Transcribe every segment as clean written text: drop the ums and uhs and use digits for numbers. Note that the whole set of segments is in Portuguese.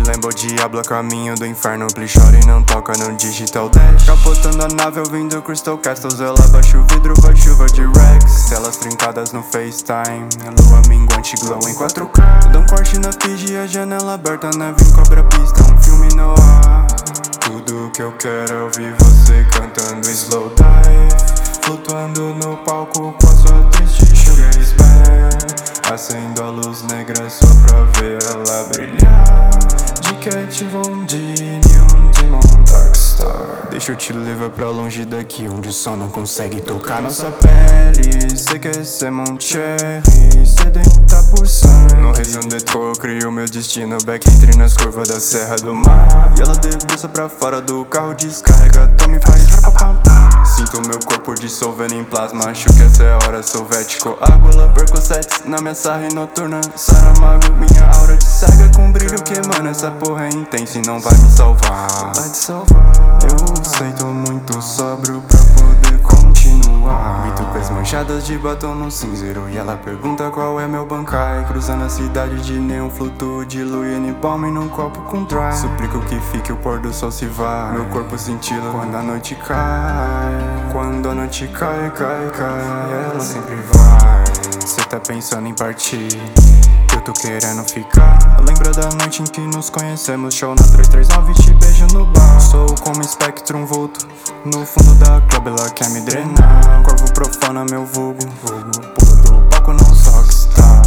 Lambo Diablo a caminho do inferno. Plishore não toca no Digital Dash. Capotando a nave ouvindo Crystal Castles. Ela baixa o vidro, vai chuva de Rex. Telas trincadas no FaceTime. A lua minguante glow em 4K. Dá um corte na Fiji, a janela aberta. Neve encobre a pista, um filme no ar. Tudo que eu quero é ouvir você cantando slow dive. Flutuando no palco com a sua triste sugar band. Acendo a luz negra só pra ver ela brilhar. De Cat Von D, Neon Demon Darkstar. Deixa eu te levar pra longe daqui, onde o sol não consegue tocar nossa pele. Sei que esse é Moncherry, sedenta por sangue. No Raison Detro eu crio meu destino. Back entre nas curvas da Serra do Mar. E ela debruça pra fora do carro, descarrega, toma e faz rapapapá. Sinto meu corpo dissolvendo em plasma. Acho que essa é a hora, soviético. Água, percocets na minha sarra noturna. Saramago, minha aura te cega com brilho que emana. Essa porra é intensa e não vai me salvar. Vai te salvar. Eu sei, tô muito sóbrio pra poder continuar. Grito com as manchadas de batom no cinzeiro. E ela pergunta qual é meu bancai. Cruzando a cidade de neon, flutuo de Louis Balme num copo com dry. Suplico que fique o pôr do sol se vai. Meu corpo cintila quando a noite cai. Quando a noite cai, cai, cai, ela sempre vai. Cê tá pensando em partir, eu tô querendo ficar. Lembra da noite em que nos conhecemos? Show na 339, te beijo no bar. Sou como Spectrum vulto no fundo da club, ela quer me drenar. Corvo profana, meu vulgo, pula do palco, não sou rockstar.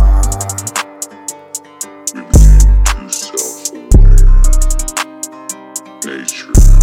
Self-aware nature.